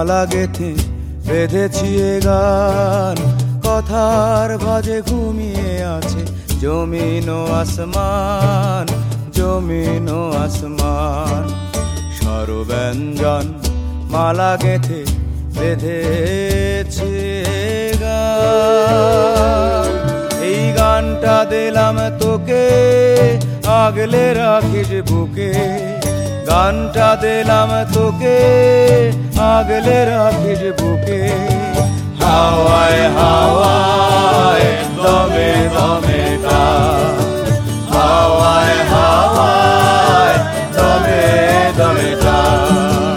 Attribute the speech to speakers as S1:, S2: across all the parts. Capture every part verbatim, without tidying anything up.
S1: মালা গেথে বেঁধেছি এ গান, কথার ভাজে ঘুমিয়ে আছে জমিন ও আসমান, জমিন ও আসমান। স্বরব্যঞ্জন মালা গেথে বেঁধেছি এ গান। এই গানটা দিলাম তোকে, আগলে রাখিস বুকে। গানটা দিলাম তোকে, আগলে রাখিস বুকে। হাওয়ায় হাওয়ায় দমে দমে গান, হাওয়ায় হাওয়ায় দমে দমে গান।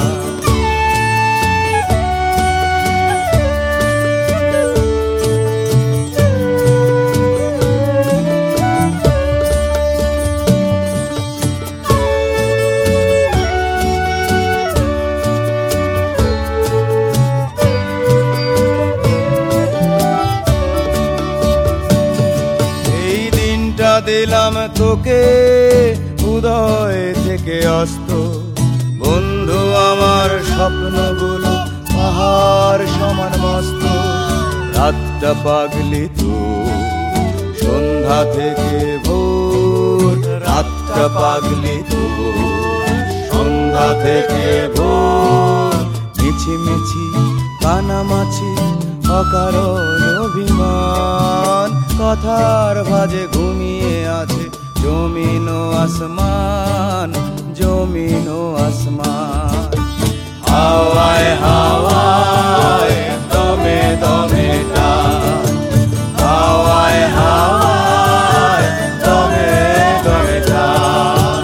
S1: দিলাম তোকে উদয় থেকে অস্ত, বন্ধু আমার স্বপ্নগুলো পাহাড় সমান মস্ত। রাতটা পাগলি তো সন্ধ্যা থেকে ভোর, রাতটা পাগলি তো সন্ধ্যা থেকে ভোর। মিছিমিছি কানামাছি অকারণ অভিমান, কথার ভাজে ঘুমিয়ে আছে জমিন ও আসমান, জমিন ও আসমান। হাওয়ায় হাওয়ায় দমে দমে গান, হাওয়ায় হাওয়ায় দমে দমে গান।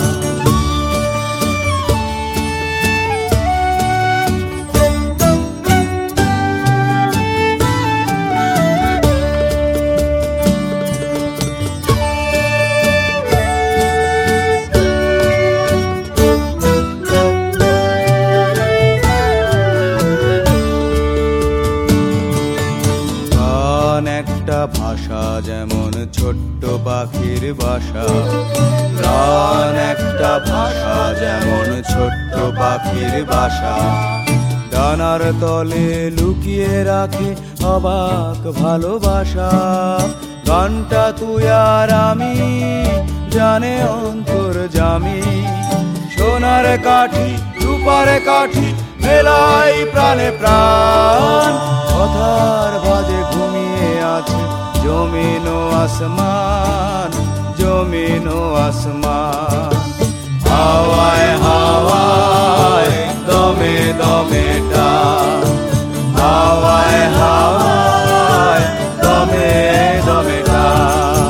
S1: একটা ভাষা যেমন ছোট্ট পাখির বাসা, গান একটা ভাষা যেমন ছোট্ট পাখির বাসা। ডানার তলে লুকিয়ে রাখে অবাক ভালোবাসা। গানটা তুই আর আমি জানে অন্তর্যামী, সোনার কাঠি রূপার কাঠি মেলাই প্রাণে প্রাণ। কথার ভাজে ঘুমিয়ে আছে জমিন ও আসমান, জমিন ও আসমান। হাওয়ায় হাওয়ায় দমে দমে গান, হাওয়ায় হাওয়ায় দমে দমে গান।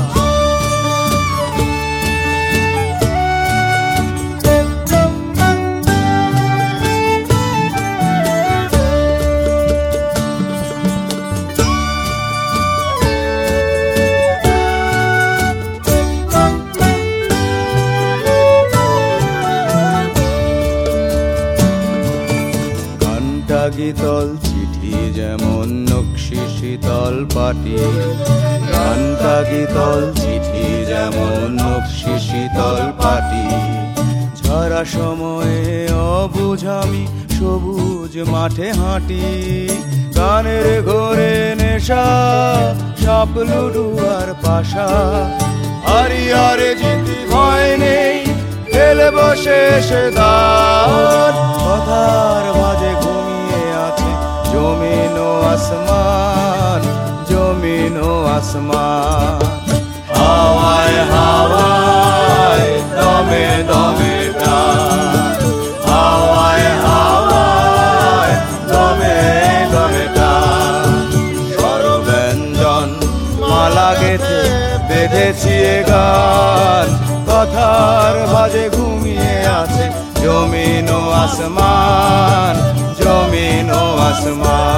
S1: গীতল চিঠি যেমন নকশি শীতল পাটি, গানটা গীতল চিঠি যেমন নকশি শীতল পাটি। ঝরা সময়ে অবুঝামি সবুজ মাঠে হাঁটি, গানের ঘোরে নেশা সাপ লুডু আর পাশা। হারিয়ারে জিতি ভয় নেই, খেলে বসে সে দান। কথার ভাজে ঘুমিয়ে আছে জমিন ও আসমান, জমিন ও আসমান। হাওয়ায় হাওয়ায় দমে দমে গান, হাওয়ায় হাওয়ায় দমে দমে গান। স্বরব্যঞ্জন মালা গেথে বেঁধেছি এ গান, কথার ভাজে ঘুমিয়ে আছে জমিন ও আসমান, জমিন ও আসমান।